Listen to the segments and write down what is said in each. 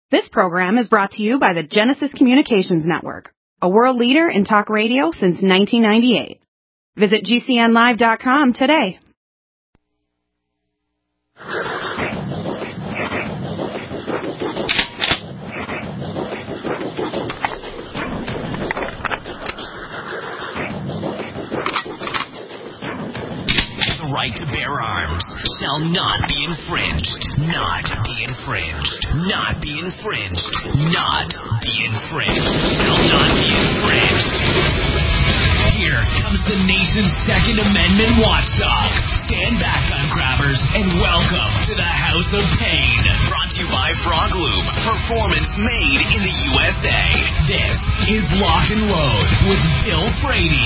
This program is brought to you by the Genesis Communications Network, a world leader in talk radio since 1998. Visit GCNlive.com today. The right to bear arms shall not be infringed. Not be infringed. Not be infringed. Not be infringed. Shall not be infringed. Here comes the nation's Second Amendment watchdog. Stand back, gun grabbers, and welcome to the House of Pain. Brought to you by Frog Lube. Performance made in the USA. This is Lock and Load with Bill Frady.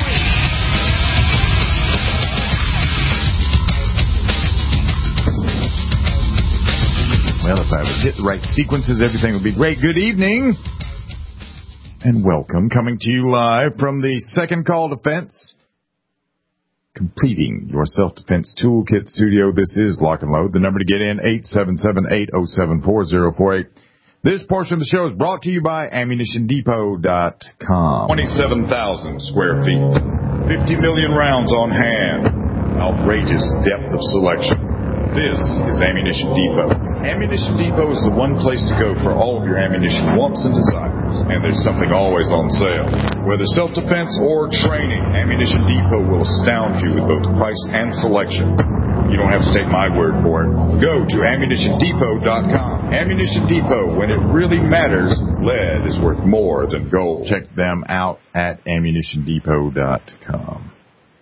Well, if I would hit the right sequences, everything would be great. Good evening and welcome. Coming to you live from the Second Call Defense, completing your self-defense toolkit studio. This is Lock and Load. The number to get in, 877-807-4048. This portion of the show is brought to you by AmmunitionDepot.com. 27,000 square feet, 50 million rounds on hand, outrageous depth of selection. This is Ammunition Depot. Ammunition Depot is the one place to go for all of your ammunition wants and desires, and there's something always on sale. Whether self-defense or training, Ammunition Depot will astound you with both price and selection. You don't have to take my word for it. Go to AmmunitionDepot.com. Ammunition Depot, when it really matters, lead is worth more than gold. Check them out at AmmunitionDepot.com.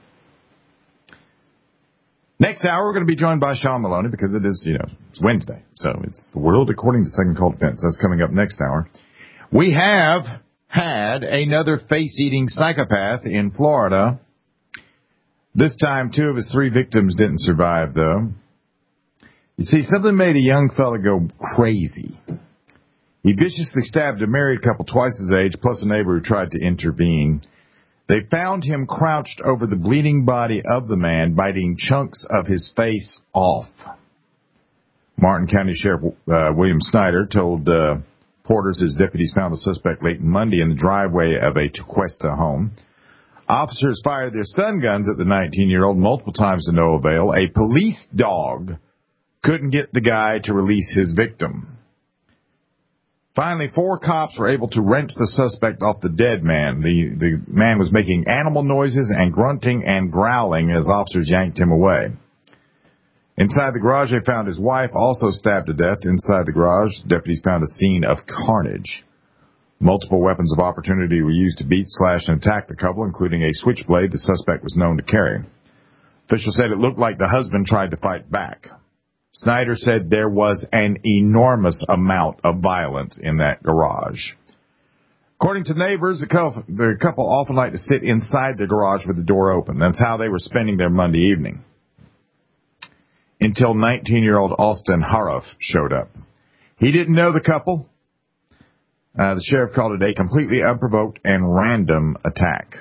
Next hour, we're going to be joined by Sean Maloney because it is, it's Wednesday. So it's the world according to Second Call Defense. That's coming up next hour. We have had another face-eating psychopath in Florida. This time, 2 of his 3 victims didn't survive, though. You see, something made a young fella go crazy. He viciously stabbed a married couple twice his age, plus a neighbor who tried to intervene. They found him crouched over the bleeding body of the man, biting chunks of his face off. Martin County Sheriff William Snyder told porters his deputies found the suspect late Monday in the driveway of a Tequesta home. Officers fired their stun guns at the 19-year-old multiple times to no avail. A police dog couldn't get the guy to release his victim. Finally, 4 cops were able to wrench the suspect off the dead man. The man was making animal noises and grunting and growling as officers yanked him away. Inside the garage, they found his wife also stabbed to death. Inside the garage, deputies found a scene of carnage. Multiple weapons of opportunity were used to beat, slash, and attack the couple, including a switchblade the suspect was known to carry. Officials said it looked like the husband tried to fight back. Snyder said there was an enormous amount of violence in that garage. According to neighbors, the couple often like to sit inside the garage with the door open. That's how they were spending their Monday evening. Until 19-year-old Austin Haruff showed up. He didn't know the couple. The sheriff called it a completely unprovoked and random attack.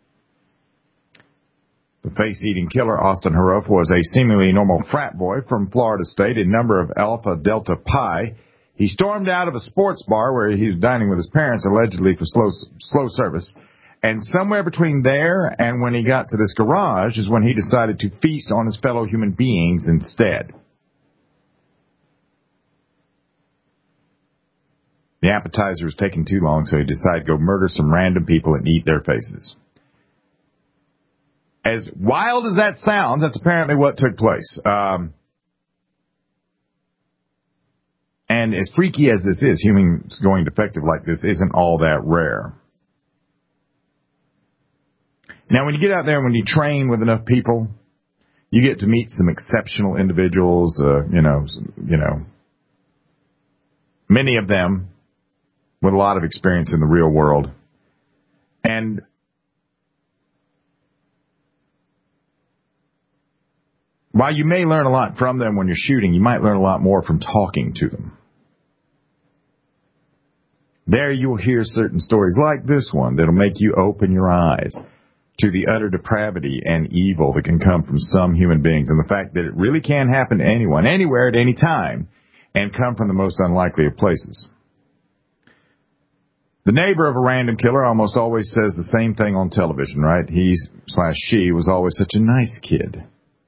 The face-eating killer, Austin Haruff, was a seemingly normal frat boy from Florida State, a member of Alpha Delta Pi. He stormed out of a sports bar where he was dining with his parents, allegedly for slow service. And somewhere between there and when he got to this garage is when he decided to feast on his fellow human beings instead. The appetizer was taking too long, so he decided to go murder some random people and eat their faces. As wild as that sounds, that's apparently what took place. And as freaky as this is, humans going defective like this isn't all that rare. Now, when you get out there and when you train with enough people, you get to meet some exceptional individuals, many of them with a lot of experience in the real world. And while you may learn a lot from them when you're shooting, you might learn a lot more from talking to them. There you'll hear certain stories like this one that'll make you open your eyes to the utter depravity and evil that can come from some human beings, and the fact that it really can happen to anyone, anywhere, at any time, and come from the most unlikely of places. The neighbor of a random killer almost always says the same thing on television, right? He/she was always such a nice kid.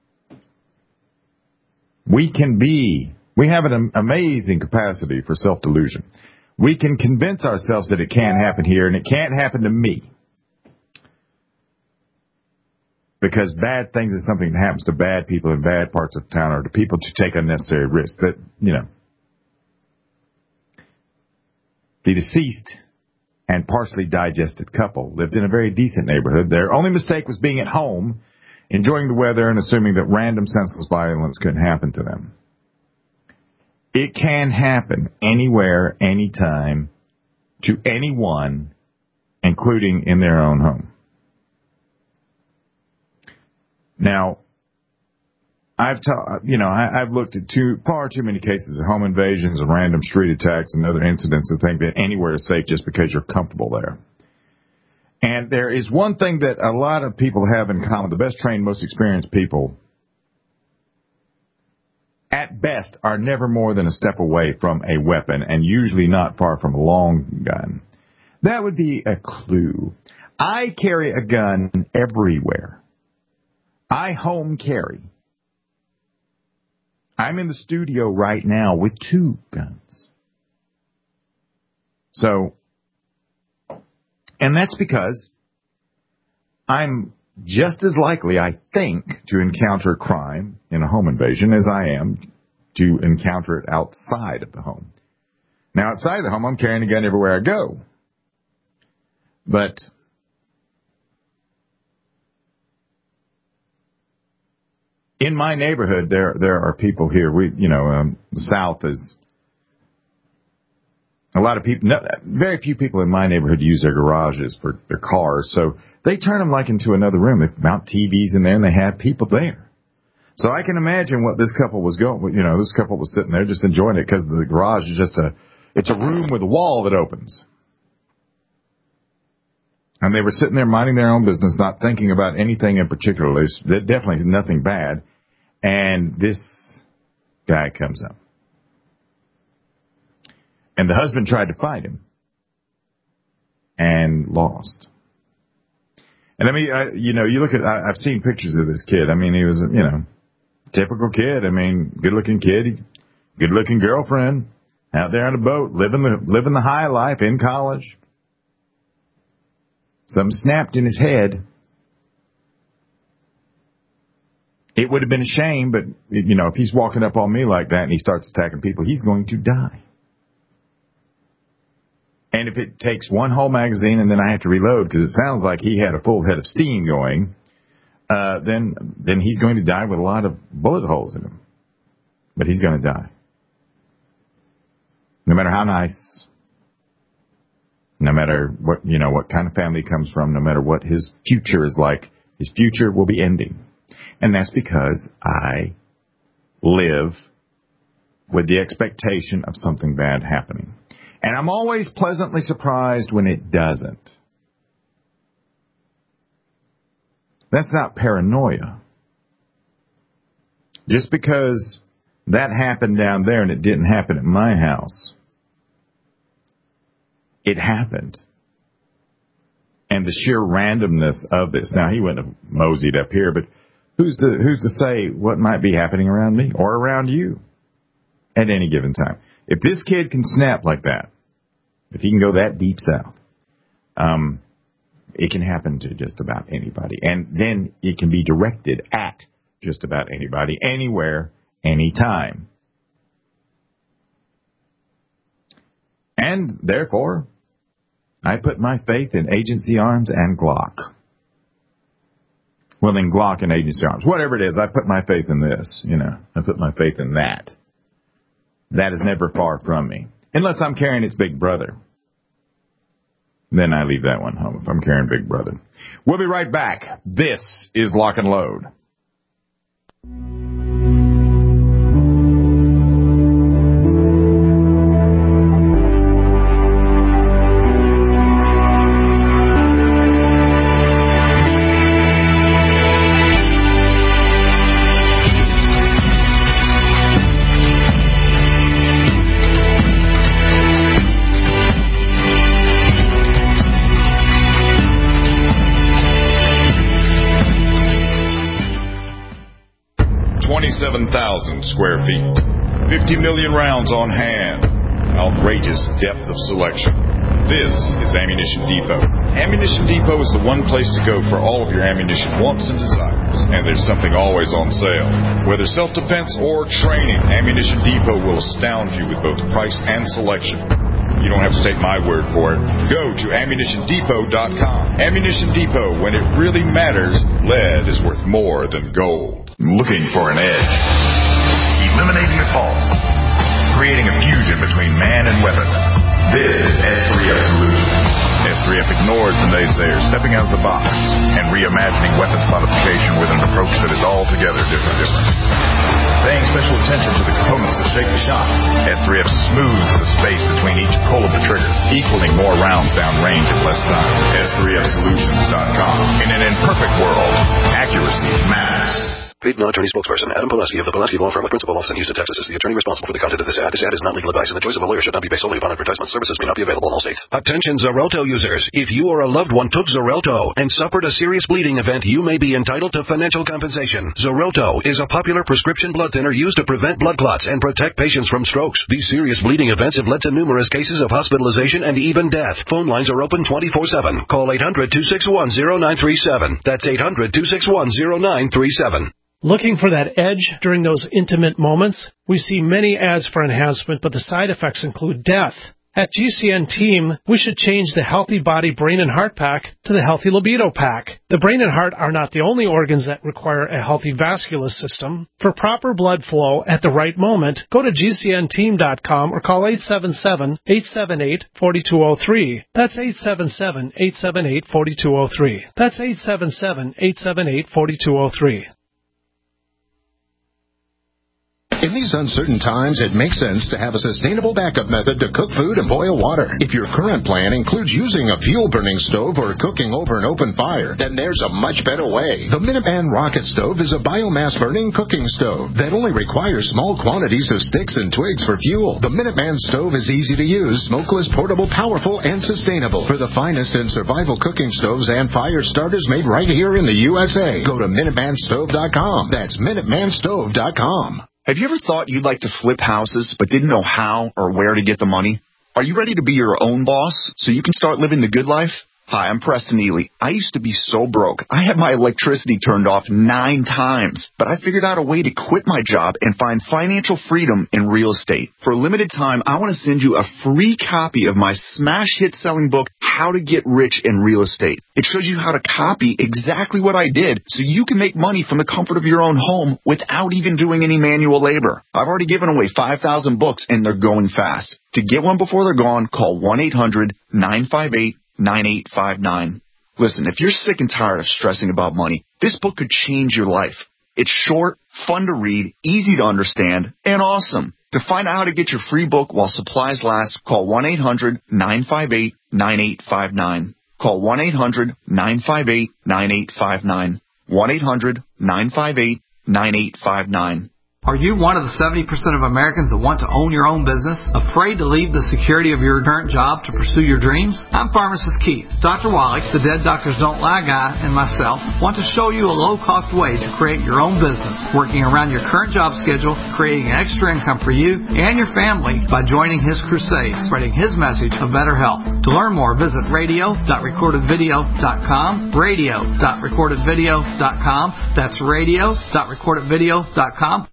We have an amazing capacity for self-delusion. We can convince ourselves that it can't happen here and it can't happen to me. Because bad things is something that happens to bad people in bad parts of town or to people to take unnecessary risks. That, the deceased and partially digested couple lived in a very decent neighborhood. Their only mistake was being at home, enjoying the weather, and assuming that random senseless violence couldn't happen to them. It can happen anywhere, anytime, to anyone, including in their own home. Now, I've looked at far too many cases of home invasions and random street attacks and other incidents to think that anywhere is safe just because you're comfortable there. And there is one thing that a lot of people have in common. The best trained, most experienced people, at best, are never more than a step away from a weapon and usually not far from a long gun. That would be a clue. I carry a gun everywhere. I home carry. I'm in the studio right now with 2 guns. So, and that's because I'm just as likely, I think, to encounter crime in a home invasion as I am to encounter it outside of the home. Now, outside of the home, I'm carrying a gun everywhere I go. But in my neighborhood, there are people here. The South is a lot of people. Very few people in my neighborhood use their garages for their cars, so they turn them like into another room. They mount TVs in there, and they have people there. So I can imagine what this couple was going. This couple was sitting there just enjoying it because the garage is it's a room with a wall that opens. And they were sitting there minding their own business, not thinking about anything in particular. There's definitely nothing bad. And this guy comes up. And the husband tried to fight him. And lost. And I mean, you look at, I've seen pictures of this kid. I mean, he was, typical kid. I mean, good-looking kid, good-looking girlfriend, out there on a boat, living the high life in college. Something snapped in his head. It would have been a shame, but, if he's walking up on me like that and he starts attacking people, he's going to die. And if it takes one whole magazine and then I have to reload because it sounds like he had a full head of steam going, then he's going to die with a lot of bullet holes in him. But he's going to die. No matter how nice, no matter what kind of family he comes from, no matter what his future is like, his future will be ending. And that's because I live with the expectation of something bad happening. And I'm always pleasantly surprised when it doesn't. That's not paranoia. Just because that happened down there and it didn't happen at my house, it happened. And the sheer randomness of this. Now, he wouldn't have moseyed up here, but who's to say what might be happening around me or around you at any given time? If this kid can snap like that, if he can go that deep south, it can happen to just about anybody. And then it can be directed at just about anybody, anywhere, anytime. And therefore, I put my faith in Agency Arms and Glock. Well, then Glock and Agency Arms. Whatever it is, I put my faith in this, I put my faith in that. That is never far from me. Unless I'm carrying its big brother. Then I leave that one home if I'm carrying Big Brother. We'll be right back. This is Lock and Load. 27,000 square feet. 50 million rounds on hand. Outrageous depth of selection. This is Ammunition Depot. Ammunition Depot is the one place to go for all of your ammunition wants and desires. And there's something always on sale. Whether self-defense or training, Ammunition Depot will astound you with both price and selection. You don't have to take my word for it. Go to AmmunitionDepot.com. Ammunition Depot, when it really matters, lead is worth more than gold. Looking for an edge. Eliminating the false. Creating a fusion between man and weapon. This is S3F Solutions. S3F ignores the naysayers, stepping out of the box and reimagining weapons modification with an approach that is altogether different. Paying special attention to the components that shape the shot, S3F smooths the space between each pull of the trigger, equaling more rounds downrange in less time. S3FSolutions.com. In an imperfect world, accuracy matters. Paid non-attorney spokesperson Adam Pulaski of the Pulaski Law Firm with principal office in Houston, Texas is the attorney responsible for the content of this ad. This ad is not legal advice, and the choice of a lawyer should not be based solely upon advertisement. Services may not be available in all states. Attention Xarelto users. If you or a loved one took Xarelto and suffered a serious bleeding event, you may be entitled to financial compensation. Xarelto is a popular prescription blood thinner used to prevent blood clots and protect patients from strokes. These serious bleeding events have led to numerous cases of hospitalization and even death. Phone lines are open 24/7. Call 800-261-0937. That's 800-261-0937. Looking for that edge during those intimate moments? We see many ads for enhancement, but the side effects include death. At GCN Team, we should change the Healthy Body, Brain, and Heart Pack to the Healthy Libido Pack. The brain and heart are not the only organs that require a healthy vascular system. For proper blood flow at the right moment, go to GCNteam.com or call 877-878-4203. That's 877-878-4203. That's 877-878-4203. In these uncertain times, it makes sense to have a sustainable backup method to cook food and boil water. If your current plan includes using a fuel-burning stove or cooking over an open fire, then there's a much better way. The Minuteman Rocket Stove is a biomass-burning cooking stove that only requires small quantities of sticks and twigs for fuel. The Minuteman Stove is easy to use, smokeless, portable, powerful, and sustainable. For the finest in survival cooking stoves and fire starters made right here in the USA, go to MinutemanStove.com. That's MinutemanStove.com. Have you ever thought you'd like to flip houses but didn't know how or where to get the money? Are you ready to be your own boss so you can start living the good life? Hi, I'm Preston Ely. I used to be so broke. I had my electricity turned off 9 times, but I figured out a way to quit my job and find financial freedom in real estate. For a limited time, I want to send you a free copy of my smash hit selling book, How to Get Rich in Real Estate. It shows you how to copy exactly what I did so you can make money from the comfort of your own home without even doing any manual labor. I've already given away 5,000 books and they're going fast. To get one before they're gone, call 1-800-958-9859. Listen, if you're sick and tired of stressing about money, this book could change your life. It's short, fun to read, easy to understand, and awesome. To find out how to get your free book while supplies last, call 1-800-958-9859. Call 1-800-958-9859. 1-800-958-9859. Are you one of the 70% of Americans that want to own your own business, afraid to leave the security of your current job to pursue your dreams? I'm Pharmacist Keith. Dr. Wallach, the Dead Doctors Don't Lie guy, and myself want to show you a low-cost way to create your own business, working around your current job schedule, creating extra income for you and your family by joining his crusade, spreading his message of better health. To learn more, visit radio.recordedvideo.com, radio.recordedvideo.com. That's radio.recordedvideo.com.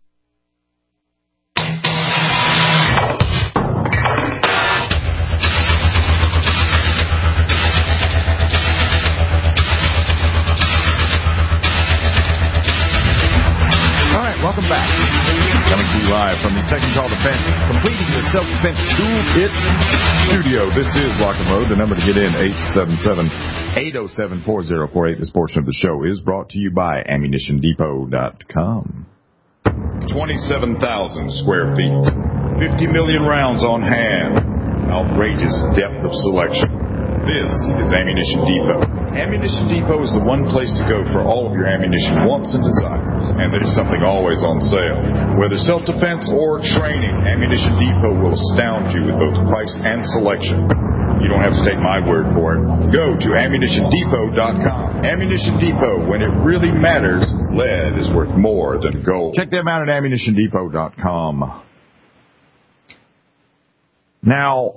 Welcome back. Coming to you live from the Second Call Defense, completing the Self-Defense Toolkit studio. This is Rock and Roll. The number to get in, 877-807-4048. This portion of the show is brought to you by AmmunitionDepot.com. 27,000 square feet. 50 million rounds on hand. Outrageous depth of selection. This is Ammunition Depot. Ammunition Depot is the one place to go for all of your ammunition wants and desires, and there's something always on sale. Whether self-defense or training, Ammunition Depot will astound you with both price and selection. You don't have to take my word for it. Go to AmmunitionDepot.com. Ammunition Depot, when it really matters, lead is worth more than gold. Check them out at AmmunitionDepot.com. Now,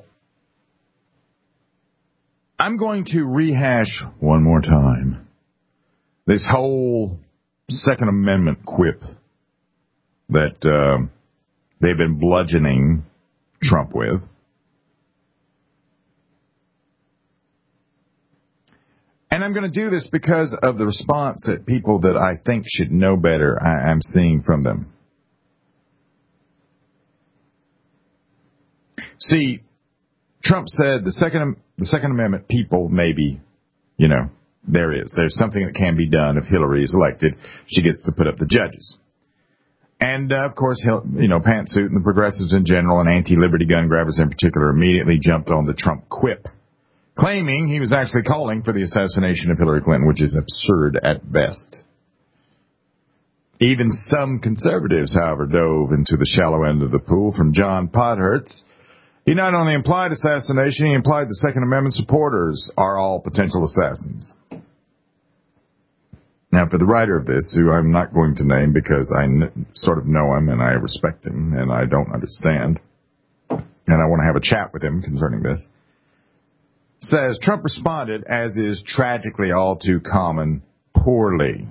I'm going to rehash one more time this whole Second Amendment quip that they've been bludgeoning Trump with. And I'm going to do this because of the response that people that I think should know better I'm seeing from them. See, Trump said the Second Amendment people maybe, there's something that can be done if Hillary is elected. She gets to put up the judges. And, of course, Pantsuit and the progressives in general and anti-liberty gun grabbers in particular immediately jumped on the Trump quip, claiming he was actually calling for the assassination of Hillary Clinton, which is absurd at best. Even some conservatives, however, dove into the shallow end of the pool. From John Podhertz, he not only implied assassination, he implied the Second Amendment supporters are all potential assassins. Now, for the writer of this, who I'm not going to name because I sort of know him and I respect him and I don't understand, and I want to have a chat with him concerning this, says Trump responded, as is tragically all too common, poorly.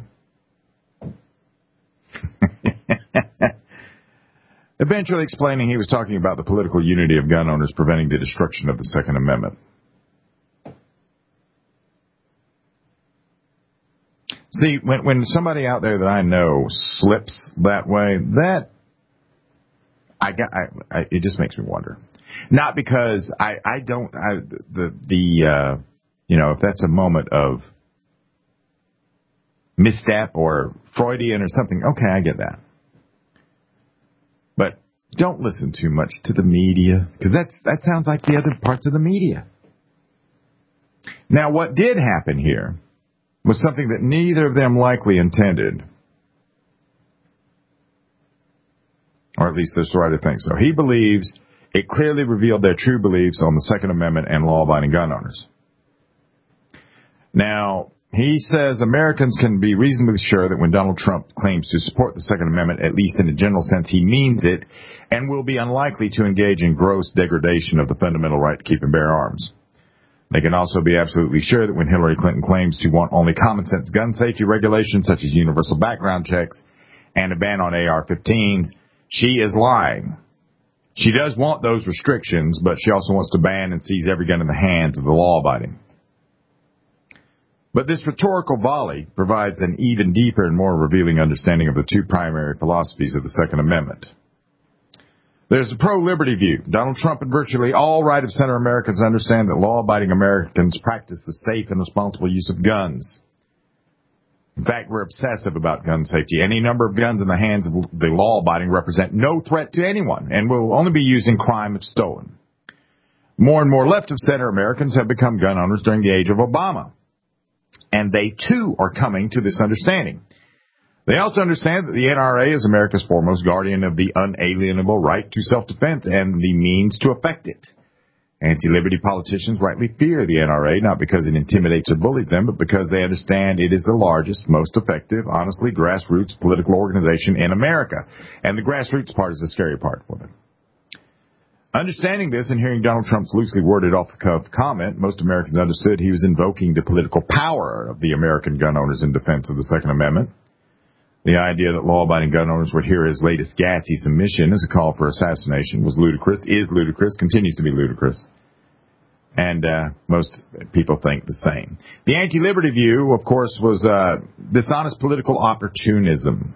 Eventually explaining he was talking about the political unity of gun owners preventing the destruction of the Second Amendment. See, when somebody out there that I know slips that way, it just makes me wonder. Not because if that's a moment of misstep or Freudian or something, okay, I get that. But don't listen too much to the media, because that sounds like the other parts of the media. Now, what did happen here was something that neither of them likely intended. Or at least this writer thinks so. He believes it clearly revealed their true beliefs on the Second Amendment and law-abiding gun owners. Now, he says Americans can be reasonably sure that when Donald Trump claims to support the Second Amendment, at least in a general sense, he means it and will be unlikely to engage in gross degradation of the fundamental right to keep and bear arms. They can also be absolutely sure that when Hillary Clinton claims to want only common-sense gun safety regulations, such as universal background checks and a ban on AR-15s, she is lying. She does want those restrictions, but she also wants to ban and seize every gun in the hands of the law-abiding. But this rhetorical volley provides an even deeper and more revealing understanding of the two primary philosophies of the Second Amendment. There's a pro-liberty view. Donald Trump and virtually all right-of-center Americans understand that law-abiding Americans practice the safe and responsible use of guns. In fact, we're obsessive about gun safety. Any number of guns in the hands of the law-abiding represent no threat to anyone and will only be used in crime if stolen. More and more left-of-center Americans have become gun owners during the age of Obama. And they, too, are coming to this understanding. They also understand that the NRA is America's foremost guardian of the unalienable right to self-defense and the means to effect it. Anti-liberty politicians rightly fear the NRA, not because it intimidates or bullies them, but because they understand it is the largest, most effective, honestly grassroots political organization in America. And the grassroots part is the scary part for them. Understanding this and hearing Donald Trump's loosely worded off-the-cuff comment, most Americans understood he was invoking the political power of the American gun owners in defense of the Second Amendment. The idea that law-abiding gun owners would hear his latest gassy submission as a call for assassination was ludicrous, is ludicrous, continues to be ludicrous. And most people think the same. The anti-liberty view, of course, was dishonest political opportunism.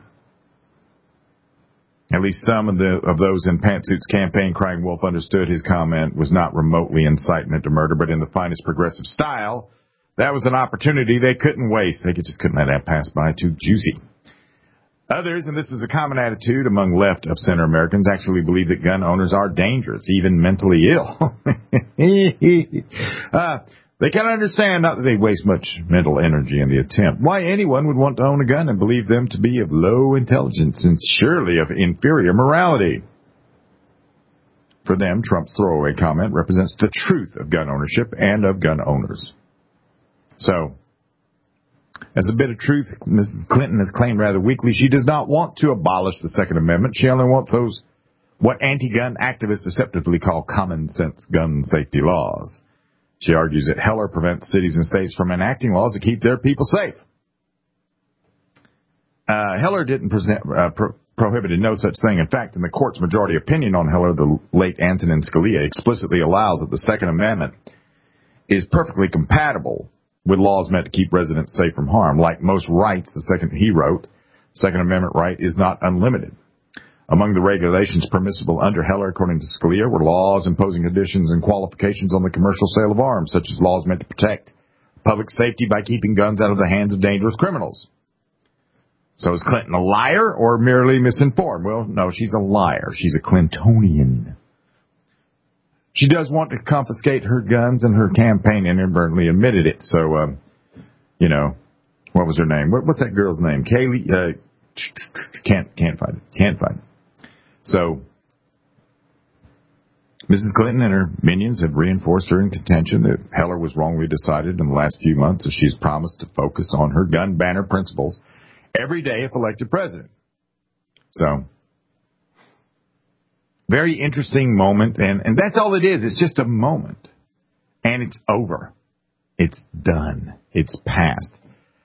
At least some of those in Pantsuit's campaign crying wolf understood his comment was not remotely incitement to murder, but in the finest progressive style, that was an opportunity they couldn't waste. They just couldn't let that pass by. Too juicy. Others, and this is a common attitude among left-of-center Americans, actually believe that gun owners are dangerous, even mentally ill. They can understand, not that they waste much mental energy in the attempt, why anyone would want to own a gun and believe them to be of low intelligence and surely of inferior morality. For them, Trump's throwaway comment represents the truth of gun ownership and of gun owners. So, as a bit of truth, Mrs. Clinton has claimed rather weakly she does not want to abolish the Second Amendment. She only wants those, what anti-gun activists deceptively call common sense gun safety laws. She argues that Heller prevents cities and states from enacting laws to keep their people safe. Heller didn't prohibited no such thing. In fact, in the court's majority opinion on Heller, the late Antonin Scalia explicitly allows that the Second Amendment is perfectly compatible with laws meant to keep residents safe from harm. Like most rights, he wrote, Second Amendment right is not unlimited. Among the regulations permissible under Heller, according to Scalia, were laws imposing conditions and qualifications on the commercial sale of arms, such as laws meant to protect public safety by keeping guns out of the hands of dangerous criminals. So is Clinton a liar or merely misinformed? Well, no, she's a liar. She's a Clintonian. She does want to confiscate her guns, and her campaign inadvertently admitted it. So, what was her name? What's that girl's name? Kaylee? Can't find it. So, Mrs. Clinton and her minions have reinforced her in contention that Heller was wrongly decided in the last few months, as she's promised to focus on her gun banner principles every day if elected president. So, very interesting moment, and that's all it is. It's just a moment, and it's over. It's done. It's past.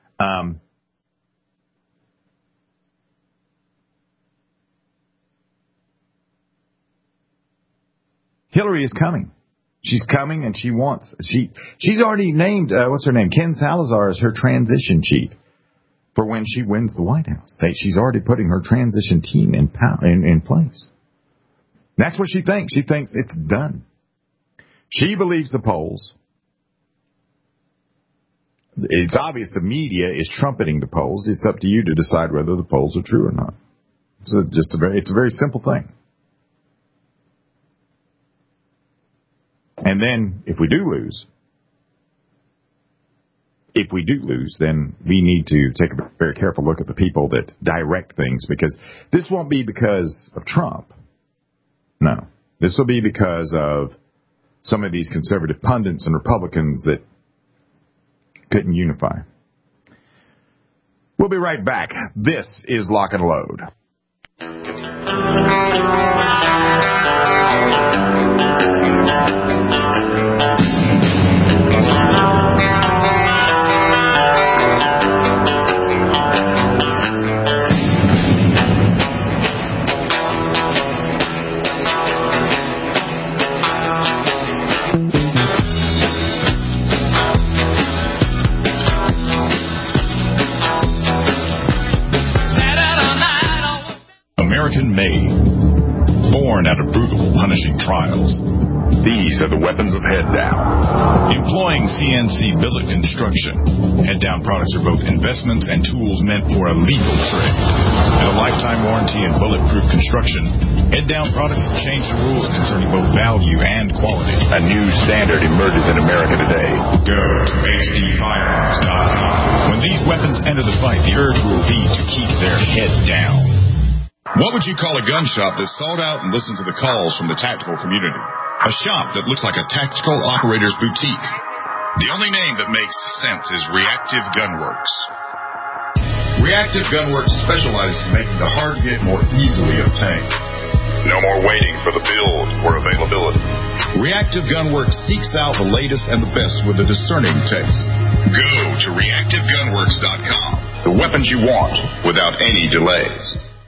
Hillary is coming. She's coming, and she's already named, what's her name? Ken Salazar is her transition chief for when she wins the White House. She's already putting her transition team in place. That's what she thinks. She thinks it's done. She believes the polls. It's obvious the media is trumpeting the polls. It's up to you to decide whether the polls are true or not. It's a very simple thing. And then, if we do lose, then we need to take a very careful look at the people that direct things, because this won't be because of Trump. No. This will be because of some of these conservative pundits and Republicans that couldn't unify. We'll be right back. This is Lock and Load. American-made, born out of brutal, punishing trials. These are the weapons of Head Down. Employing CNC billet construction, Head Down products are both investments and tools meant for a legal trade. With a lifetime warranty and bulletproof construction, Head Down products have changed the rules concerning both value and quality. A new standard emerges in America today. Go to HDFirearms.com. When these weapons enter the fight, the urge will be to keep their head down. What would you call a gun shop that's sold out and listens to the calls from the tactical community? A shop that looks like a tactical operator's boutique. The only name that makes sense is Reactive Gunworks. Reactive Gunworks specializes in making the hard get more easily obtained. No more waiting for the build or availability. Reactive Gunworks seeks out the latest and the best with a discerning taste. Go to ReactiveGunworks.com. The weapons you want without any delays.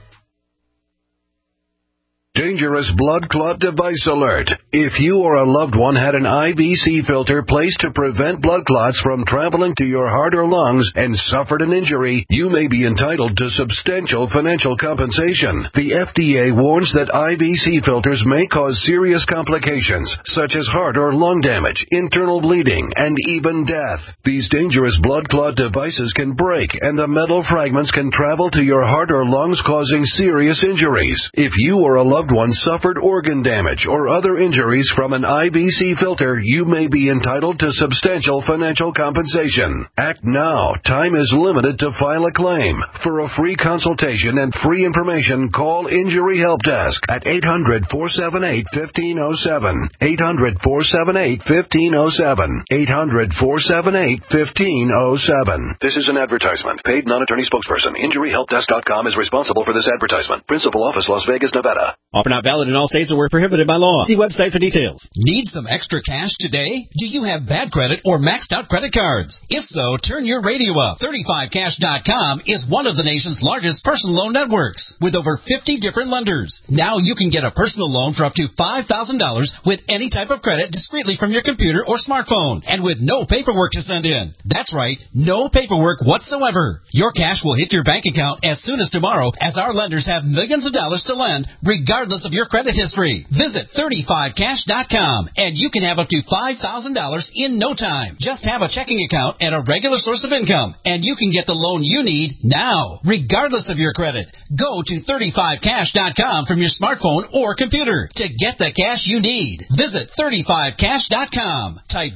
Dangerous blood clot device alert. If you or a loved one had an IVC filter placed to prevent blood clots from traveling to your heart or lungs and suffered an injury, you may be entitled to substantial financial compensation. The FDA warns that IVC filters may cause serious complications, such as heart or lung damage, internal bleeding, and even death. These dangerous blood clot devices can break, and the metal fragments can travel to your heart or lungs, causing serious injuries. If you or a loved loved one suffered organ damage or other injuries from an IBC filter, you may be entitled to substantial financial compensation. Act now. Time is limited to file a claim. For a free consultation and free information, call Injury Help Desk at 800-478-1507. 800-478-1507. 800-478-1507. This is an advertisement. Paid non-attorney spokesperson. InjuryHelpDesk.com is responsible for this advertisement. Principal office, Las Vegas, Nevada. Offer not valid in all states or where prohibited by law. See website for details. Need some extra cash today? Do you have bad credit or maxed out credit cards? If so, turn your radio up. 35cash.com is one of the nation's largest personal loan networks with over 50 different lenders. Now you can get a personal loan for up to $5,000 with any type of credit discreetly from your computer or smartphone and with no paperwork to send in. That's right, no paperwork whatsoever. Your cash will hit your bank account as soon as tomorrow, as our lenders have millions of dollars to lend regardless of your credit history. Visit 35cash.com and you can have up to $5,000 in no time. Just have a checking account and a regular source of income and you can get the loan you need now, regardless of your credit. Go to 35cash.com from your smartphone or computer to get the cash you need. Visit 35cash.com. Type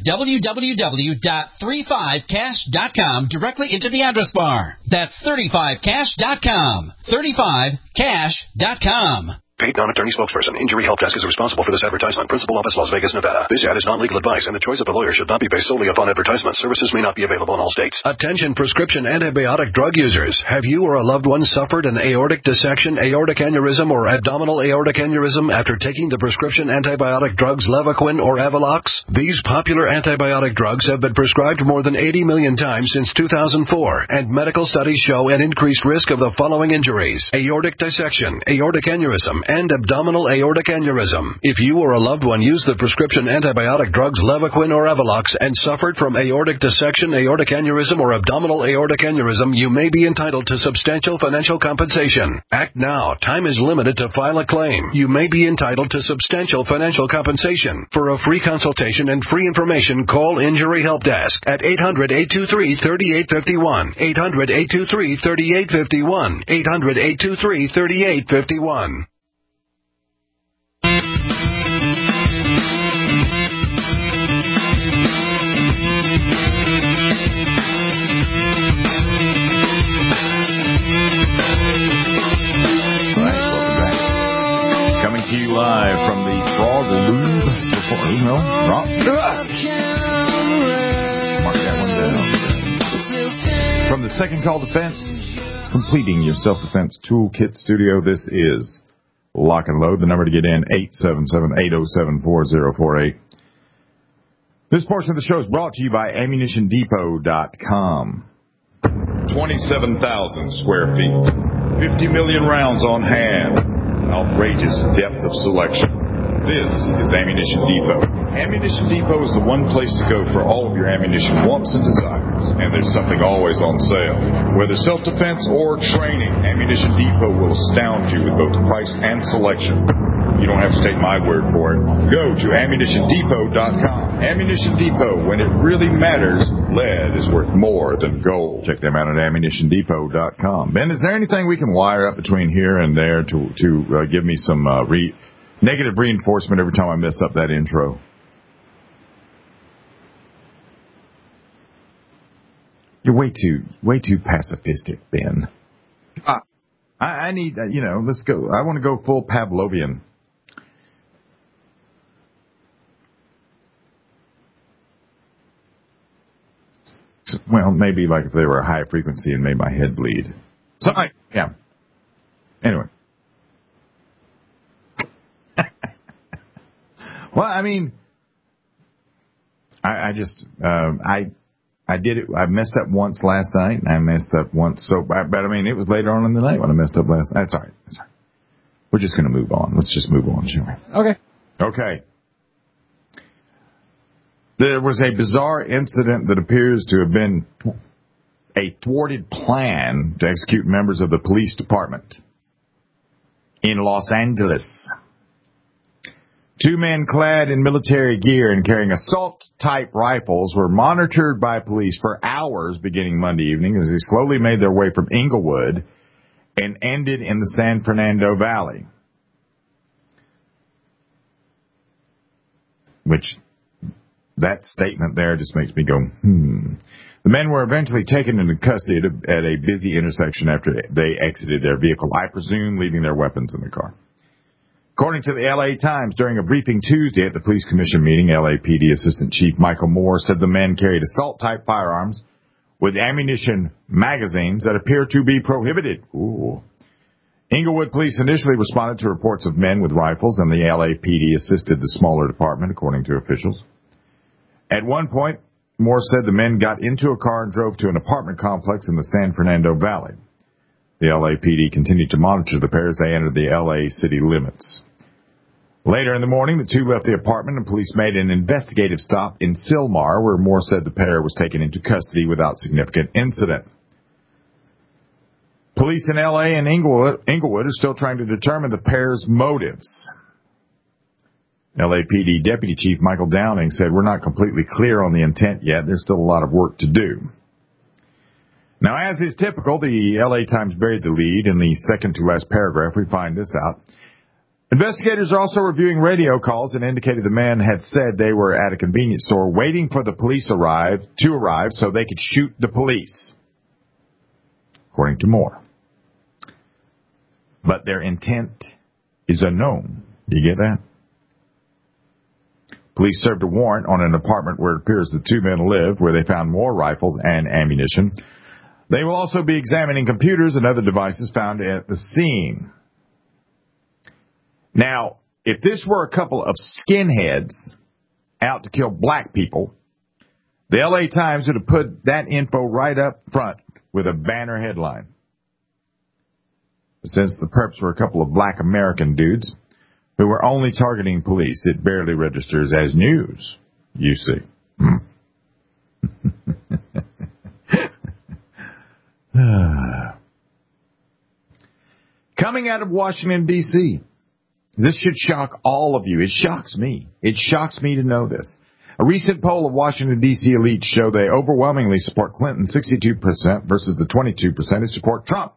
www.35cash.com directly into the address bar. That's 35cash.com. 35cash.com. Paid non-attorney spokesperson. Injury Help Desk is responsible for this advertisement. Principal office, Las Vegas, Nevada. This ad is not legal advice, and the choice of a lawyer should not be based solely upon advertisement. Services may not be available in all states. Attention prescription antibiotic drug users. Have you or a loved one suffered an aortic dissection, aortic aneurysm, or abdominal aortic aneurysm after taking the prescription antibiotic drugs Levaquin or Avelox? These popular antibiotic drugs have been prescribed more than 80 million times since 2004, and medical studies show an increased risk of the following injuries: aortic dissection, aortic aneurysm, and abdominal aortic aneurysm. If you or a loved one used the prescription antibiotic drugs Levaquin or Avelox and suffered from aortic dissection, aortic aneurysm, or abdominal aortic aneurysm, you may be entitled to substantial financial compensation. Act now. Time is limited to file a claim. You may be entitled to substantial financial compensation. For a free consultation and free information, call Injury Help Desk at 800-823-3851. 800-823-3851. 800-823-3851. Coming to you live from the Frog Loom Performance. No, wrong. Mark that one down. From the Second Call Defense, completing your self-defense toolkit studio, this is Lock and Load. The number to get in, 877-807-4048. This portion of the show is brought to you by AmmunitionDepot.com. 27,000 square feet. 50 million rounds on hand. Outrageous depth of selection. This is Ammunition Depot. Ammunition Depot is the one place to go for all of your ammunition wants and desires. And there's something always on sale. Whether self-defense or training, Ammunition Depot will astound you with both price and selection. You don't have to take my word for it. Go to AmmunitionDepot.com. Ammunition Depot, when it really matters, lead is worth more than gold. Check them out at AmmunitionDepot.com. Ben, is there anything we can wire up between here and there to give me some negative reinforcement every time I mess up that intro? You're way too pacifistic, Ben. I need, let's go. I want to go full Pavlovian. Well, maybe like if they were a high frequency and made my head bleed. So, yeah. Anyway. Well, I mean, I did it. I messed up once last night, and I messed up once. But I mean, it was later on in the night when I messed up last night. That's all right. We're just going to move on. Let's just move on, shall we? Okay. There was a bizarre incident that appears to have been a thwarted plan to execute members of the police department in Los Angeles. 2 men clad in military gear and carrying assault-type rifles were monitored by police for hours beginning Monday evening as they slowly made their way from Inglewood and ended in the San Fernando Valley. which that statement there just makes me go, The men were eventually taken into custody at a busy intersection after they exited their vehicle, I presume leaving their weapons in the car. According to the L.A. Times, during a briefing Tuesday at the police commission meeting, LAPD Assistant Chief Michael Moore said the men carried assault-type firearms with ammunition magazines that appear to be prohibited. Ooh. Inglewood police initially responded to reports of men with rifles, and the LAPD assisted the smaller department, according to officials. At one point, Moore said the men got into a car and drove to an apartment complex in the San Fernando Valley. The LAPD continued to monitor the pair as they entered the L.A. city limits. Later in the morning, the two left the apartment and police made an investigative stop in Sylmar, where Moore said the pair was taken into custody without significant incident. Police in L.A. and Inglewood are still trying to determine the pair's motives. LAPD Deputy Chief Michael Downing said, "We're not completely clear on the intent yet. There's still a lot of work to do." Now, as is typical, the L.A. Times buried the lead. In the second-to-last paragraph, we find this out. Investigators are also reviewing radio calls and indicated the men had said they were at a convenience store waiting for the police to arrive so they could shoot the police, according to Moore. But their intent is unknown. Do you get that? Police served a warrant on an apartment where it appears the two men lived, where they found more rifles and ammunition. They will also be examining computers and other devices found at the scene. Now, if this were a couple of skinheads out to kill black people, the L.A. Times would have put that info right up front with a banner headline. But since the perps were a couple of black American dudes who were only targeting police, it barely registers as news, you see. Coming out of Washington, D.C., this should shock all of you. It shocks me. It shocks me to know this. A recent poll of Washington, D.C. elites show they overwhelmingly support Clinton, 62% versus the 22% who support Trump.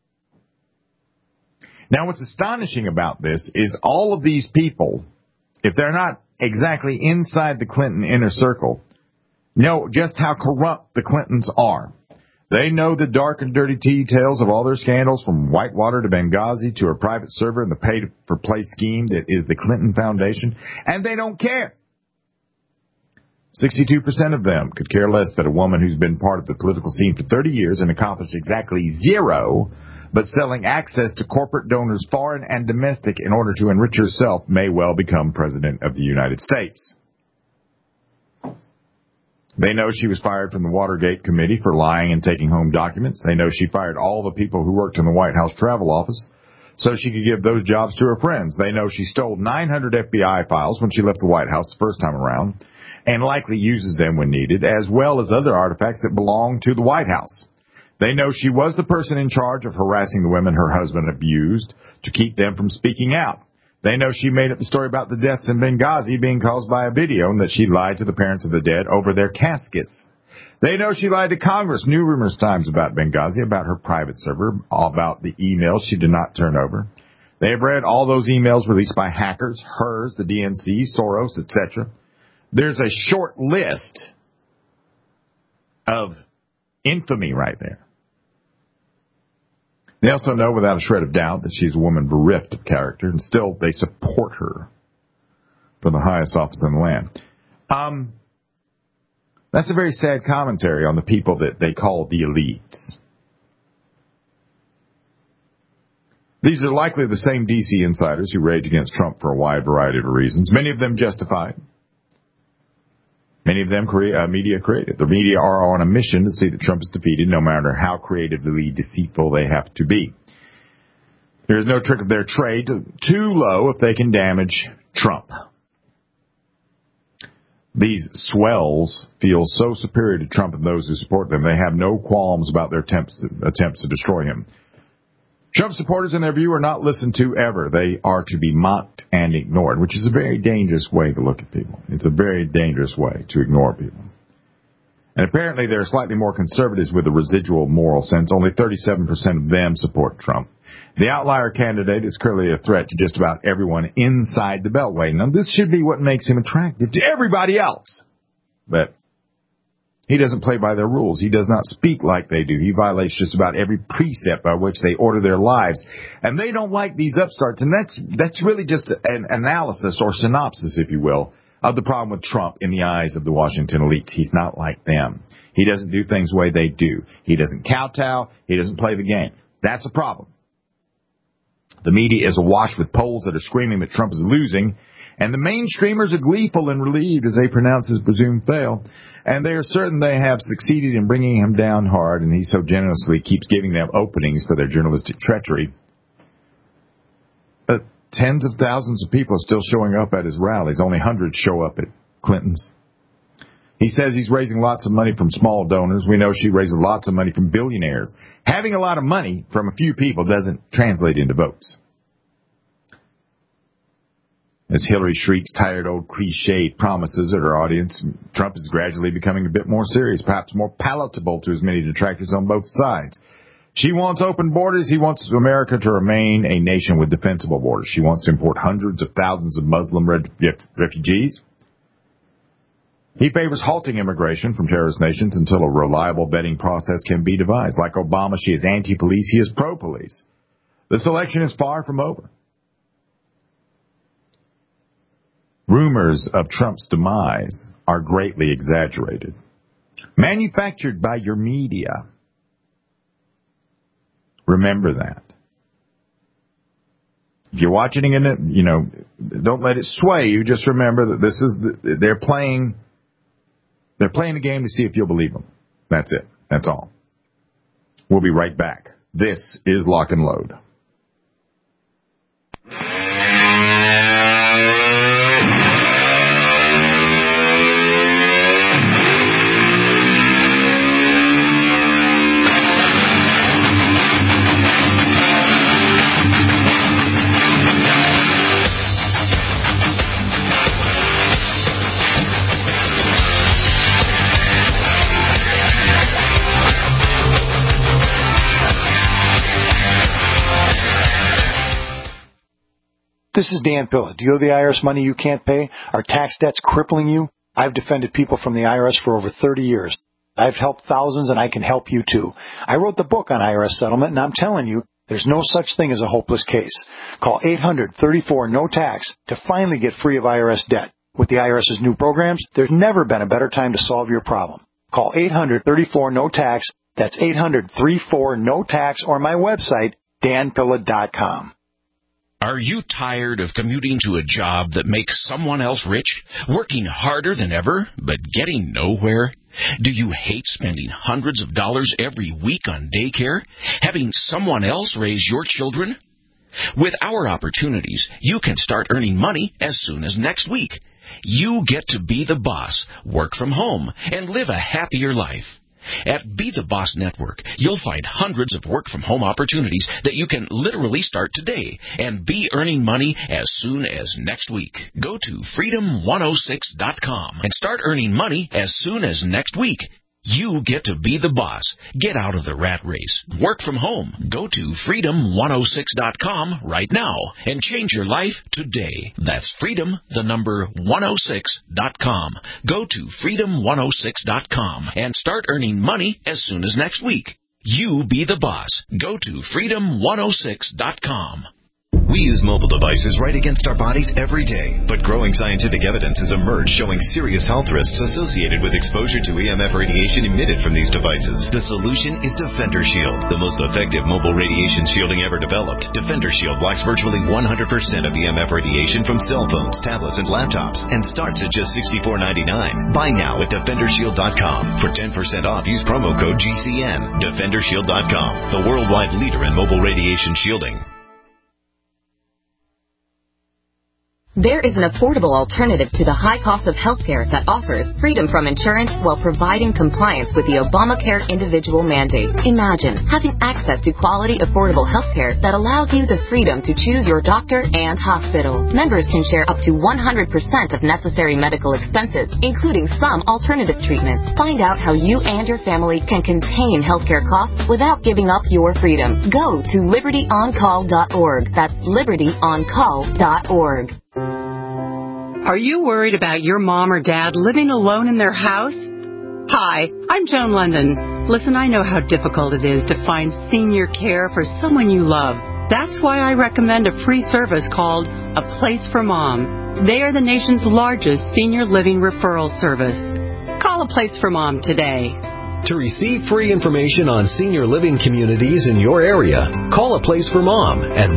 Now, what's astonishing about this is all of these people, if they're not exactly inside the Clinton inner circle, know just how corrupt the Clintons are. They know the dark and dirty details of all their scandals, from Whitewater to Benghazi to a private server and the pay-for-play scheme that is the Clinton Foundation, and they don't care. 62% of them could care less that a woman who's been part of the political scene for 30 years and accomplished exactly zero, but selling access to corporate donors, foreign and domestic, in order to enrich herself, may well become President of the United States. They know she was fired from the Watergate Committee for lying and taking home documents. They know she fired all the people who worked in the White House travel office so she could give those jobs to her friends. They know she stole 900 FBI files when she left the White House the first time around and likely uses them when needed, as well as other artifacts that belong to the White House. They know she was the person in charge of harassing the women her husband abused to keep them from speaking out. They know she made up the story about the deaths in Benghazi being caused by a video and that she lied to the parents of the dead over their caskets. They know she lied to Congress numerous times about Benghazi, about her private server, about the emails she did not turn over. They have read all those emails released by hackers, hers, the DNC, Soros, etc. There's a short list of infamy right there. They also know without a shred of doubt that she's a woman bereft of character, and still they support her for the highest office in the land. That's a very sad commentary on the people that they call the elites. These are likely the same D.C. insiders who rage against Trump for a wide variety of reasons, many of them justified. Many of them media created. The media are on a mission to see that Trump is defeated, no matter how creatively deceitful they have to be. There is no trick of their trade too low if they can damage Trump. These swells feel so superior to Trump and those who support them, they have no qualms about their attempts to destroy him. Trump supporters, in their view, are not listened to ever. They are to be mocked and ignored, which is a very dangerous way to look at people. It's a very dangerous way to ignore people. And apparently there are slightly more conservatives with a residual moral sense. Only 37% of them support Trump. The outlier candidate is clearly a threat to just about everyone inside the Beltway. Now, this should be what makes him attractive to everybody else. But he doesn't play by their rules. He does not speak like they do. He violates just about every precept by which they order their lives. And they don't like these upstarts. And that's really just an analysis or synopsis, if you will, of the problem with Trump in the eyes of the Washington elites. He's not like them. He doesn't do things the way they do. He doesn't kowtow. He doesn't play the game. That's a problem. The media is awash with polls that are screaming that Trump is losing, and the mainstreamers are gleeful and relieved as they pronounce his presumed fail, and they are certain they have succeeded in bringing him down hard, and he so generously keeps giving them openings for their journalistic treachery. Tens of thousands of people are still showing up at his rallies. Only hundreds show up at Clinton's. He says he's raising lots of money from small donors. We know she raises lots of money from billionaires. Having a lot of money from a few people doesn't translate into votes. As Hillary shrieks tired old cliched promises at her audience, Trump is gradually becoming a bit more serious, perhaps more palatable to his many detractors on both sides. She wants open borders. He wants America to remain a nation with defensible borders. She wants to import hundreds of thousands of Muslim refugees. He favors halting immigration from terrorist nations until a reliable vetting process can be devised. Like Obama, she is anti-police. He is pro-police. This election is far from over. Rumors of Trump's demise are greatly exaggerated, manufactured by your media. Remember that. If you're watching it, don't let it sway you. Just remember that this is they're playing a game to see if you'll believe them. That's it. That's all. We'll be right back. This is Lock and Load. This is Dan Pilla. Do you owe the IRS money you can't pay? Are tax debts crippling you? I've defended people from the IRS for over 30 years. I've helped thousands, and I can help you too. I wrote the book on IRS settlement, and I'm telling you, there's no such thing as a hopeless case. Call 800-34-NO-TAX to finally get free of IRS debt. With the IRS's new programs, there's never been a better time to solve your problem. Call 800-34-NO-TAX. That's 800-34-NO-TAX, or my website, danpilla.com. Are you tired of commuting to a job that makes someone else rich, working harder than ever, but getting nowhere? Do you hate spending hundreds of dollars every week on daycare, having someone else raise your children? With our opportunities, you can start earning money as soon as next week. You get to be the boss, work from home, and live a happier life. At Be the Boss Network, you'll find hundreds of work-from-home opportunities that you can literally start today and be earning money as soon as next week. Go to freedom106.com and start earning money as soon as next week. You get to be the boss. Get out of the rat race. Work from home. Go to freedom106.com right now and change your life today. That's freedom106.com. Go to freedom106.com and start earning money as soon as next week. You be the boss. Go to freedom106.com. We use mobile devices right against our bodies every day, but growing scientific evidence has emerged showing serious health risks associated with exposure to EMF radiation emitted from these devices. The solution is Defender Shield, the most effective mobile radiation shielding ever developed. Defender Shield blocks virtually 100% of EMF radiation from cell phones, tablets, and laptops, and starts at just $64.99. Buy now at DefenderShield.com. For 10% off, use promo code GCN. DefenderShield.com, the worldwide leader in mobile radiation shielding. There is an affordable alternative to the high cost of healthcare that offers freedom from insurance while providing compliance with the Obamacare individual mandate. Imagine having access to quality, affordable healthcare that allows you the freedom to choose your doctor and hospital. Members can share up to 100% of necessary medical expenses, including some alternative treatments. Find out how you and your family can contain healthcare costs without giving up your freedom. Go to libertyoncall.org. That's libertyoncall.org. Are you worried about your mom or dad living alone in their house? Hi, I'm Joan London. Listen, I know how difficult it is to find senior care for someone you love. That's why I recommend a free service called A Place for Mom. They are the nation's largest senior living referral service. Call A Place for Mom today. To receive free information on senior living communities in your area, call A Place for Mom at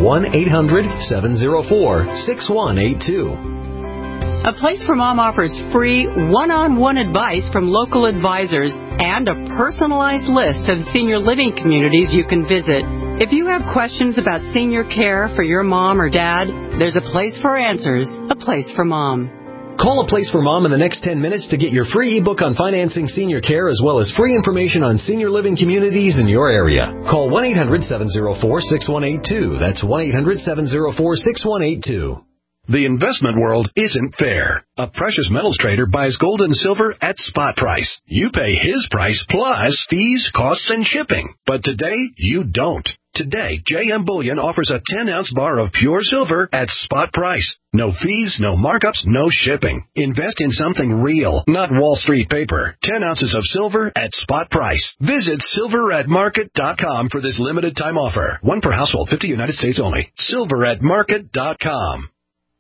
1-800-704-6182. A Place for Mom offers free one-on-one advice from local advisors and a personalized list of senior living communities you can visit. If you have questions about senior care for your mom or dad, there's a place for answers, A Place for Mom. Call A Place for Mom in the next 10 minutes to get your free ebook on financing senior care as well as free information on senior living communities in your area. Call 1-800-704-6182. That's 1-800-704-6182. The investment world isn't fair. A precious metals trader buys gold and silver at spot price. You pay his price plus fees, costs, and shipping. But today, you don't. Today, JM Bullion offers a 10-ounce bar of pure silver at spot price. No fees, no markups, no shipping. Invest in something real, not Wall Street paper. 10 ounces of silver at spot price. Visit silveratmarket.com for this limited time offer. One per household, 50 United States only. Silveratmarket.com.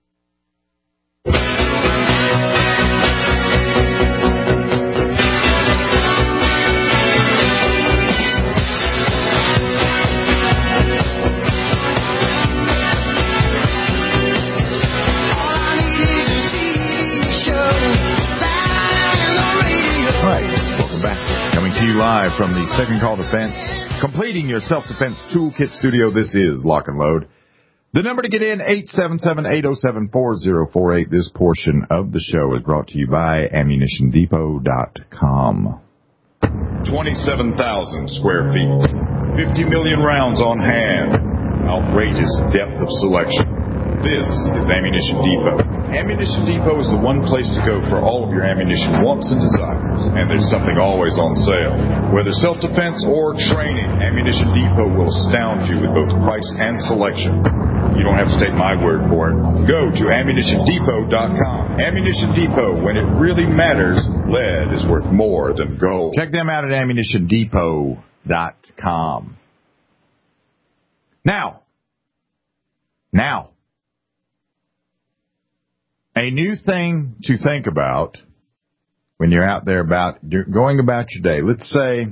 To you live from the Second Call Defense, completing your self-defense toolkit studio. This is Lock and Load. The number to get in, 877-807-4048. This portion of the show is brought to you by AmmunitionDepot.com. 27,000 square feet, 50 million rounds on hand, outrageous depth of selection. This is Ammunition Depot. Ammunition Depot is the one place to go for all of your ammunition wants and desires, and there's something always on sale. Whether self-defense or training, Ammunition Depot will astound you with both price and selection. You don't have to take my word for it. Go to AmmunitionDepot.com. Ammunition Depot, when it really matters, lead is worth more than gold. Check them out at AmmunitionDepot.com. Now, a new thing to think about when you're out there going about your day. Let's say,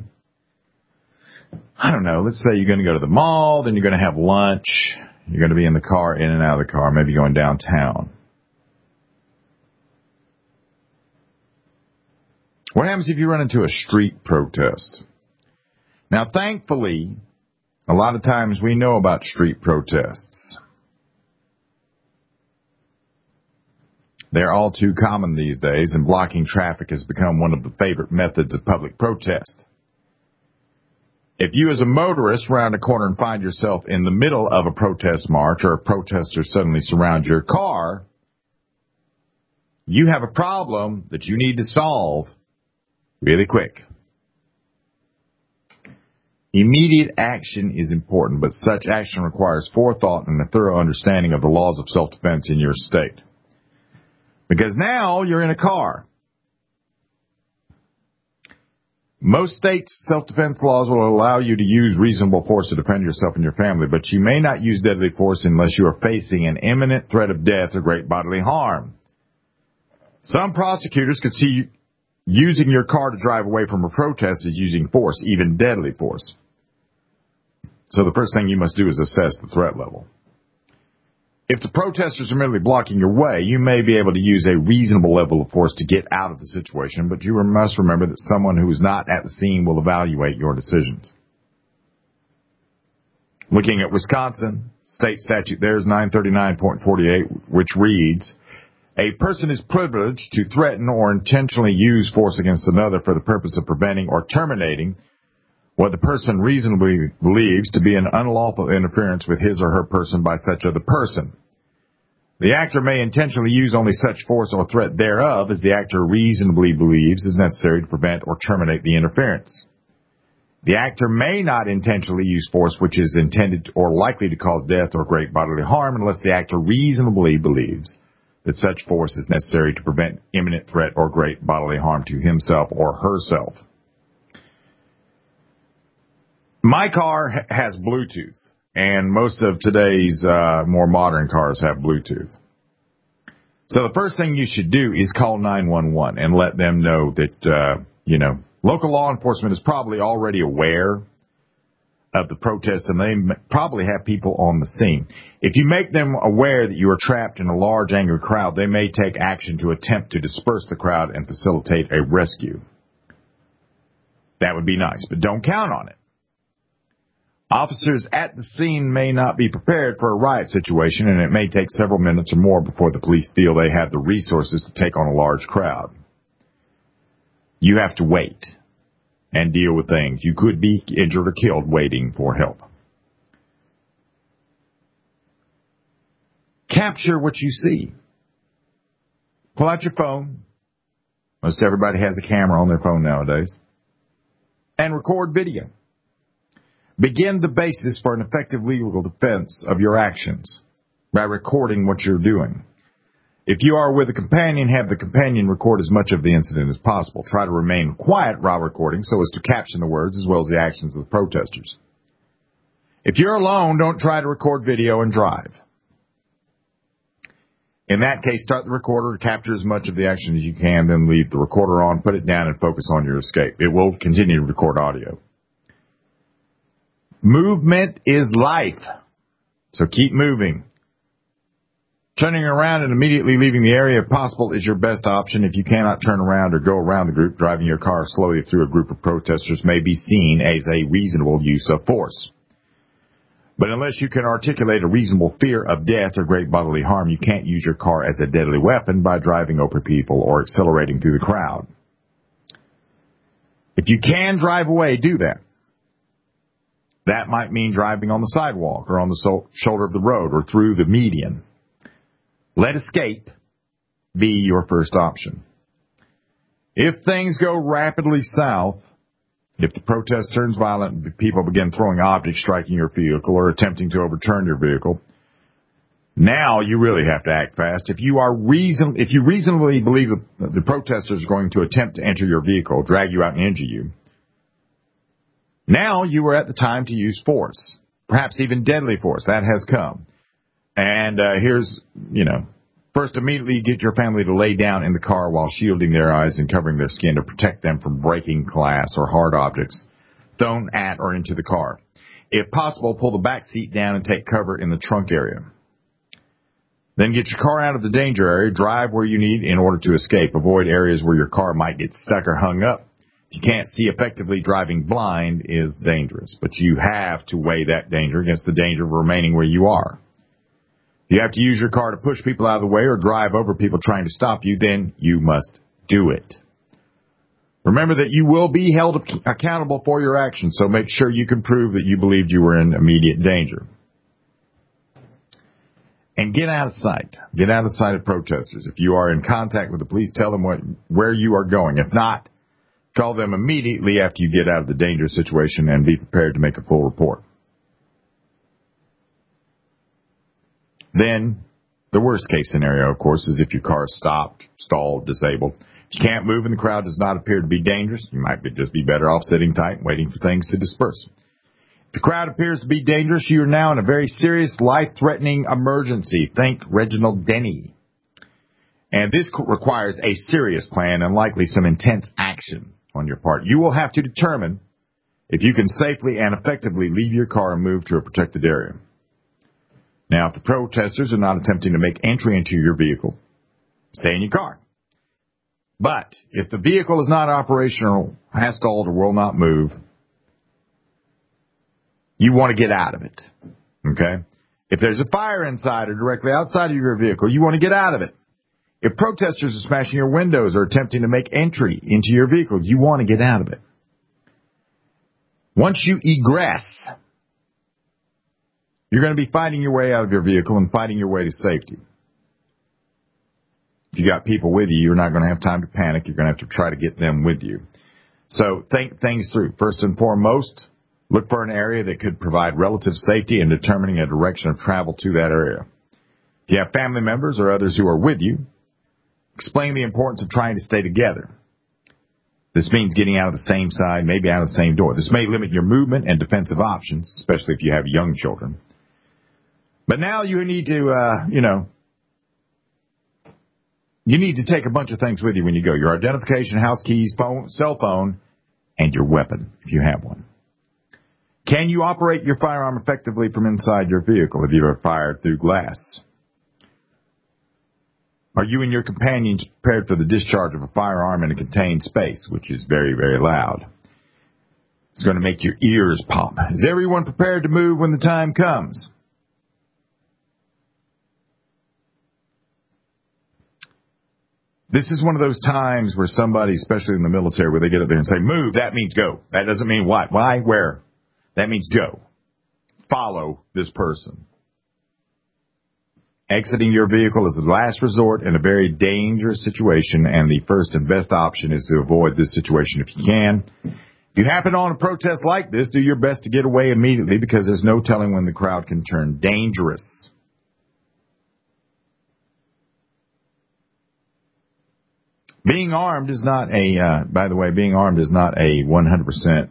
let's say you're going to go to the mall, then you're going to have lunch, you're going to be in the car, in and out of the car, maybe going downtown. What happens if you run into a street protest? Now, thankfully, a lot of times we know about street protests. They're all too common these days, and blocking traffic has become one of the favorite methods of public protest. If you as a motorist round a corner and find yourself in the middle of a protest march or a protester suddenly surrounds your car, you have a problem that you need to solve really quick. Immediate action is important, but such action requires forethought and a thorough understanding of the laws of self-defense in your state. Because now you're in a car. Most states' self-defense laws will allow you to use reasonable force to defend yourself and your family, but you may not use deadly force unless you are facing an imminent threat of death or great bodily harm. Some prosecutors could see using your car to drive away from a protest as using force, even deadly force. So the first thing you must do is assess the threat level. If the protesters are merely blocking your way, you may be able to use a reasonable level of force to get out of the situation, but you must remember that someone who is not at the scene will evaluate your decisions. Looking at Wisconsin, state statute there is 939.48, which reads, a person is privileged to threaten or intentionally use force against another for the purpose of preventing or terminating what the person reasonably believes to be an unlawful interference with his or her person by such other person. The actor may intentionally use only such force or threat thereof as the actor reasonably believes is necessary to prevent or terminate the interference. The actor may not intentionally use force which is intended or likely to cause death or great bodily harm unless the actor reasonably believes that such force is necessary to prevent imminent threat or great bodily harm to himself or herself. My car has Bluetooth, and most of today's more modern cars have Bluetooth. So the first thing you should do is call 911 and let them know that, local law enforcement is probably already aware of the protest, and they probably have people on the scene. If you make them aware that you are trapped in a large angry crowd, they may take action to attempt to disperse the crowd and facilitate a rescue. That would be nice, but don't count on it. Officers at the scene may not be prepared for a riot situation, and it may take several minutes or more before the police feel they have the resources to take on a large crowd. You have to wait and deal with things. You could be injured or killed waiting for help. Capture what you see. Pull out your phone. Most everybody has a camera on their phone nowadays. And record video. Begin the basis for an effective legal defense of your actions by recording what you're doing. If you are with a companion, have the companion record as much of the incident as possible. Try to remain quiet while recording so as to caption the words as well as the actions of the protesters. If you're alone, don't try to record video and drive. In that case, start the recorder, capture as much of the action as you can, then leave the recorder on, put it down, and focus on your escape. It will continue to record audio. Movement is life, so keep moving. Turning around and immediately leaving the area, if possible, is your best option. If you cannot turn around or go around the group, driving your car slowly through a group of protesters may be seen as a reasonable use of force. But unless you can articulate a reasonable fear of death or great bodily harm, you can't use your car as a deadly weapon by driving over people or accelerating through the crowd. If you can drive away, do that. That might mean driving on the sidewalk or on the shoulder of the road or through the median. Let escape be your first option. If things go rapidly south, if the protest turns violent and people begin throwing objects, striking your vehicle, or attempting to overturn your vehicle, now you really have to act fast. If you reasonably believe the protesters are going to attempt to enter your vehicle, drag you out and injure you, now you are at the time to use force, perhaps even deadly force. That has come. And first immediately get your family to lay down in the car while shielding their eyes and covering their skin to protect them from breaking glass or hard objects thrown at or into the car. If possible, pull the back seat down and take cover in the trunk area. Then get your car out of the danger area, drive where you need in order to escape. Avoid areas where your car might get stuck or hung up. If you can't see effectively, driving blind is dangerous, but you have to weigh that danger against the danger of remaining where you are. If you have to use your car to push people out of the way or drive over people trying to stop you, then you must do it. Remember that you will be held accountable for your actions, so make sure you can prove that you believed you were in immediate danger. And get out of sight. Get out of sight of protesters. If you are in contact with the police, tell them where you are going. If not, call them immediately after you get out of the dangerous situation and be prepared to make a full report. Then, the worst case scenario, of course, is if your car is stopped, stalled, disabled. If you can't move and the crowd does not appear to be dangerous, you might just be better off sitting tight and waiting for things to disperse. If the crowd appears to be dangerous, you are now in a very serious, life-threatening emergency. Think Reginald Denny. And this requires a serious plan and likely some intense action on your part. You will have to determine if you can safely and effectively leave your car and move to a protected area. Now, if the protesters are not attempting to make entry into your vehicle, stay in your car. But if the vehicle is not operational, has stalled, or will not move, you want to get out of it. Okay? If there's a fire inside or directly outside of your vehicle, you want to get out of it. If protesters are smashing your windows or attempting to make entry into your vehicle, you want to get out of it. Once you egress, you're going to be fighting your way out of your vehicle and fighting your way to safety. If you got people with you, you're not going to have time to panic. You're going to have to try to get them with you. So think things through. First and foremost, look for an area that could provide relative safety in determining a direction of travel to that area. If you have family members or others who are with you, explain the importance of trying to stay together. This means getting out of the same side, maybe out of the same door. This may limit your movement and defensive options, especially if you have young children. But now you need to, you need to take a bunch of things with you when you go. Your identification, house keys, phone, cell phone, and your weapon, if you have one. Can you operate your firearm effectively from inside your vehicle? Have you ever fired through glass? Are you and your companions prepared for the discharge of a firearm in a contained space, which is very, very loud? It's going to make your ears pop. Is everyone prepared to move when the time comes? This is one of those times where somebody, especially in the military, where they get up there and say, move, that means go. That doesn't mean what? Why? Where? That means go. Follow this person. Exiting your vehicle is the last resort in a very dangerous situation, and the first and best option is to avoid this situation if you can. If you happen on a protest like this, do your best to get away immediately because there's no telling when the crowd can turn dangerous. Being armed is not being armed is not a 100%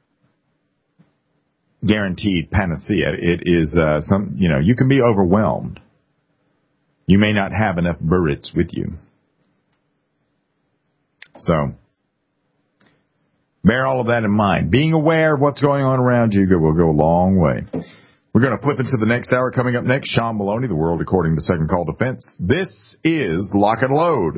guaranteed panacea. It is you can be overwhelmed. You may not have enough bullets with you. So, bear all of that in mind. Being aware of what's going on around you will go a long way. We're going to flip into the next hour. Coming up next, Sean Maloney, The World According to Second Call Defense. This is Lock and Load.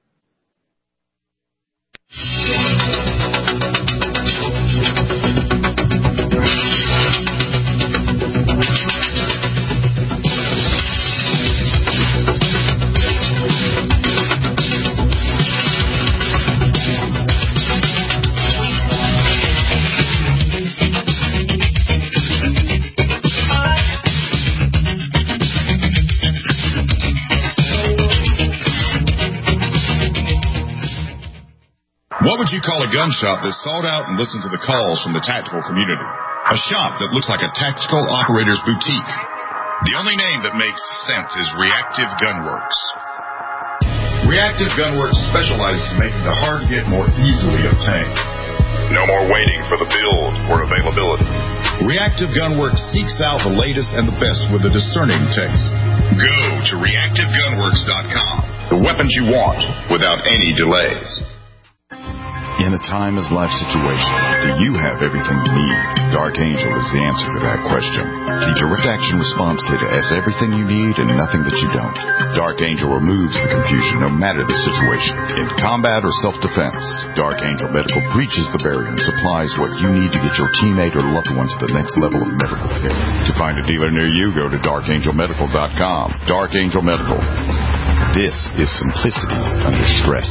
What would you call a gun shop that sought out and listened to the calls from the tactical community? A shop that looks like a tactical operator's boutique. The only name that makes sense is Reactive Gunworks. Reactive Gunworks specializes in making the hard get more easily obtained. No more waiting for the build or availability. Reactive Gunworks seeks out the latest and the best with a discerning taste. Go to reactivegunworks.com. The weapons you want without any delays. In a time as life situation, do you have everything you need? Dark Angel is the answer to that question. The Direct Action Response Kit has everything you need and nothing that you don't. Dark Angel removes the confusion no matter the situation. In combat or self-defense, Dark Angel Medical breaches the barrier and supplies what you need to get your teammate or loved one to the next level of medical care. To find a dealer near you, go to darkangelmedical.com. Dark Angel Medical. This is simplicity under stress.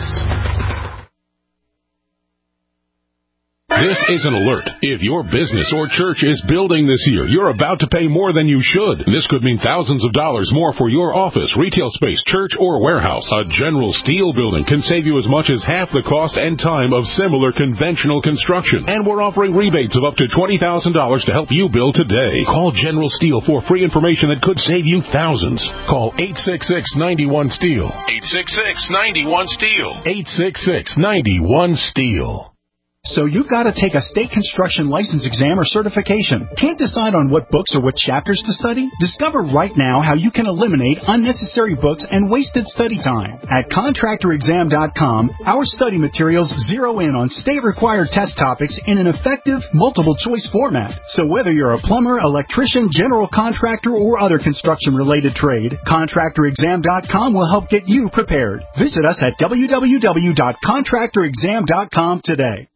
This is an alert. If your business or church is building this year, you're about to pay more than you should. This could mean thousands of dollars more for your office, retail space, church, or warehouse. A General Steel building can save you as much as half the cost and time of similar conventional construction. And we're offering rebates of up to $20,000 to help you build today. Call General Steel for free information that could save you thousands. Call 866-91-STEEL. 866-91-STEEL. 866-91-STEEL. So you've got to take a state construction license exam or certification. Can't decide on what books or what chapters to study? Discover right now how you can eliminate unnecessary books and wasted study time. At contractorexam.com, our study materials zero in on state-required test topics in an effective, multiple-choice format. So whether you're a plumber, electrician, general contractor, or other construction-related trade, contractorexam.com will help get you prepared. Visit us at www.contractorexam.com today.